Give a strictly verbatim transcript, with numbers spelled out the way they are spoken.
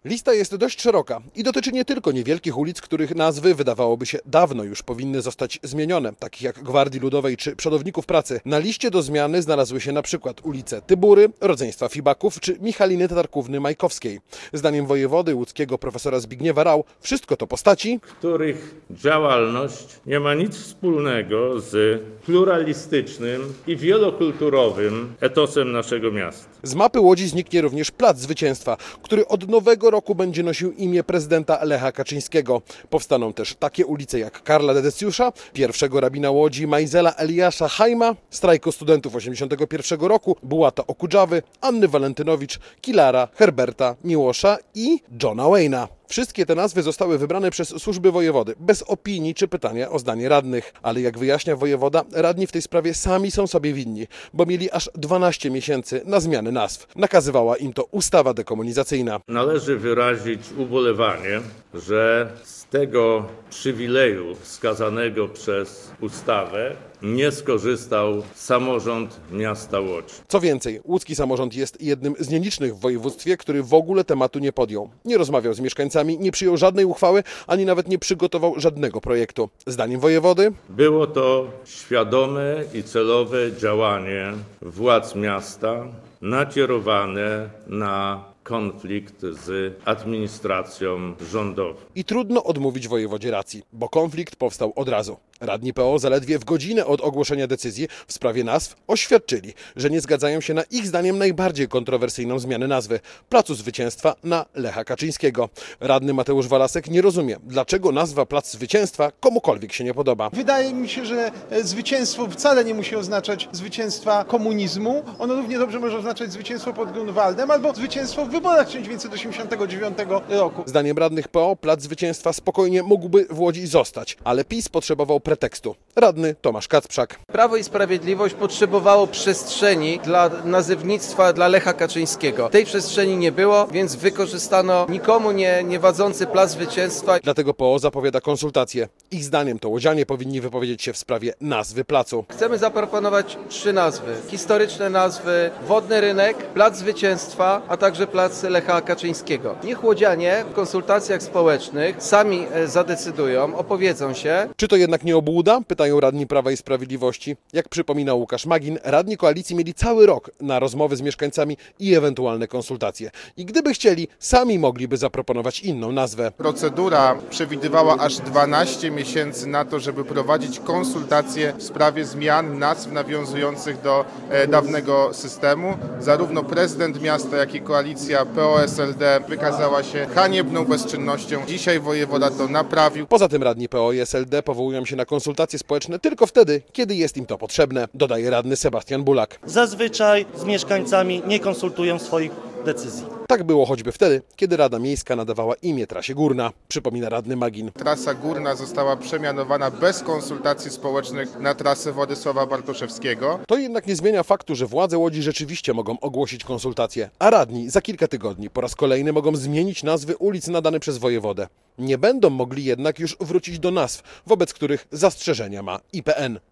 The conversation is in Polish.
Lista jest dość szeroka i dotyczy nie tylko niewielkich ulic, których nazwy wydawałoby się dawno już powinny zostać zmienione, takich jak Gwardii Ludowej czy Przodowników Pracy. Na liście do zmiany znalazły się na przykład ulice Tybury, rodzeństwa Fibaków czy Michaliny Tatarkówny-Majkowskiej. Zdaniem wojewody łódzkiego profesora Zbigniewa Rau, wszystko to postaci, których działalność nie ma nic wspólnego z pluralistycznym i wielokulturowym etosem naszego miasta. Z mapy Łodzi zniknie również Plac Zwycięstwa, który od nowego roku będzie nosił imię prezydenta Lecha Kaczyńskiego. Powstaną też takie ulice jak Karla Dedecjusza, pierwszego rabina Łodzi Majzela Eliasza Hajma, strajku studentów osiemdziesiątego pierwszego roku, Bułata Okudżawy, Anny Walentynowicz, Kilara, Herberta, Miłosza i Johna Wayne'a. Wszystkie te nazwy zostały wybrane przez służby wojewody, bez opinii czy pytania o zdanie radnych. Ale jak wyjaśnia wojewoda, radni w tej sprawie sami są sobie winni, bo mieli aż dwanaście miesięcy na zmianę nazw. Nakazywała im to ustawa dekomunizacyjna. Należy wyrazić ubolewanie, że z tego przywileju wskazanego przez ustawę nie skorzystał samorząd miasta Łodzi. Co więcej, łódzki samorząd jest jednym z nielicznych w województwie, który w ogóle tematu nie podjął. Nie rozmawiał z mieszkańcami, nie przyjął żadnej uchwały, ani nawet nie przygotował żadnego projektu. Zdaniem wojewody było to świadome i celowe działanie władz miasta nakierowane na konflikt z administracją rządową. I trudno odmówić wojewodzie racji, bo konflikt powstał od razu. Radni P O zaledwie w godzinę od ogłoszenia decyzji w sprawie nazw oświadczyli, że nie zgadzają się na ich zdaniem najbardziej kontrowersyjną zmianę nazwy – Placu Zwycięstwa na Lecha Kaczyńskiego. Radny Mateusz Walasek nie rozumie, dlaczego nazwa Plac Zwycięstwa komukolwiek się nie podoba. Wydaje mi się, że zwycięstwo wcale nie musi oznaczać zwycięstwa komunizmu. Ono równie dobrze może oznaczać zwycięstwo pod Grunwaldem albo zwycięstwo w wyborach tysiąc dziewięćset osiemdziesiątego dziewiątego roku. Zdaniem radnych P O Plac Zwycięstwa spokojnie mógłby w Łodzi zostać, ale PiS potrzebował pretekstu. Radny Tomasz Kacprzak. Prawo i Sprawiedliwość potrzebowało przestrzeni dla nazewnictwa dla Lecha Kaczyńskiego. Tej przestrzeni nie było, więc wykorzystano nikomu nie, nie wadzący Plac Zwycięstwa. Dlatego P O zapowiada konsultacje. Ich zdaniem to łodzianie powinni wypowiedzieć się w sprawie nazwy placu. Chcemy zaproponować trzy nazwy. Historyczne nazwy: Wodny Rynek, Plac Zwycięstwa, a także Plac Lecha Kaczyńskiego. Niech łodzianie w konsultacjach społecznych sami zadecydują, opowiedzą się. Czy to jednak nie obłuda? Pytają radni Prawa i Sprawiedliwości. Jak przypominał Łukasz Magin, radni koalicji mieli cały rok na rozmowy z mieszkańcami i ewentualne konsultacje. I gdyby chcieli, sami mogliby zaproponować inną nazwę. Procedura przewidywała aż dwanaście miesięcy na to, żeby prowadzić konsultacje w sprawie zmian nazw nawiązujących do e, dawnego systemu. Zarówno prezydent miasta, jak i koalicja P O S L D wykazała się haniebną bezczynnością. Dzisiaj wojewoda to naprawił. Poza tym radni P O i S L D powołują się na konsultacje społeczne tylko wtedy, kiedy jest im to potrzebne, dodaje radny Sebastian Bulak. Zazwyczaj z mieszkańcami nie konsultują swoich decyzji. Tak było choćby wtedy, kiedy Rada Miejska nadawała imię trasie Górna, przypomina radny Magin. Trasa Górna została przemianowana bez konsultacji społecznych na trasę Władysława Bartoszewskiego. To jednak nie zmienia faktu, że władze Łodzi rzeczywiście mogą ogłosić konsultacje, a radni za kilka tygodni po raz kolejny mogą zmienić nazwy ulic nadane przez wojewodę. Nie będą mogli jednak już wrócić do nazw, wobec których zastrzeżenia ma I P N.